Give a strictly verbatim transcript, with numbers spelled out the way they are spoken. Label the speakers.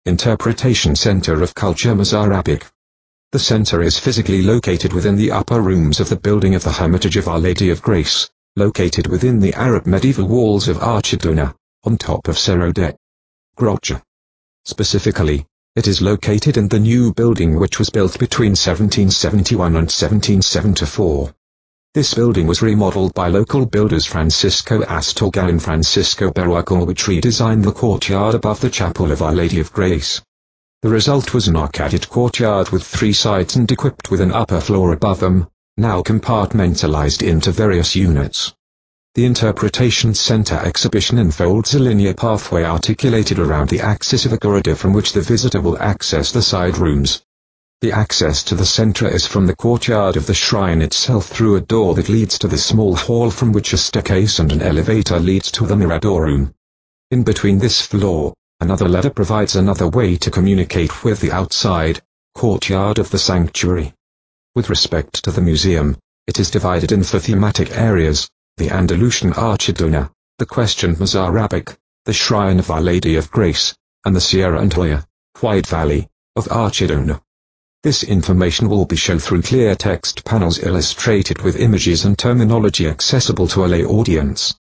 Speaker 1: Interpretation Center of Culture Mozarabic. The center is physically located within the upper rooms of the building of the Hermitage of Our Lady of Grace, located within the Arab medieval walls of Archidona, on top of Cerro de Grocha. Specifically, it is located in the new building which was built between seventeen seventy-one and seventeen seventy-four. This building was remodeled by local builders Francisco Astorga and Francisco Berruacal, which redesigned the courtyard above the Chapel of Our Lady of Grace. The result was an arcaded courtyard with three sides and equipped with an upper floor above them, now compartmentalized into various units. The Interpretation Center exhibition unfolds a linear pathway articulated around the axis of a corridor from which the visitor will access the side rooms. The access to the center is from the courtyard of the shrine itself through a door that leads to the small hall from which a staircase and an elevator leads to the Mirador room. In between this floor, another ladder provides another way to communicate with the outside courtyard of the sanctuary. With respect to the museum, it is divided into thematic areas: the Andalusian Archidona, the questioned Mozarabic, the Shrine of Our Lady of Grace, and the Sierra and Hoya, White Valley, of Archidona. This information will be shown through clear text panels illustrated with images and terminology accessible to a lay audience.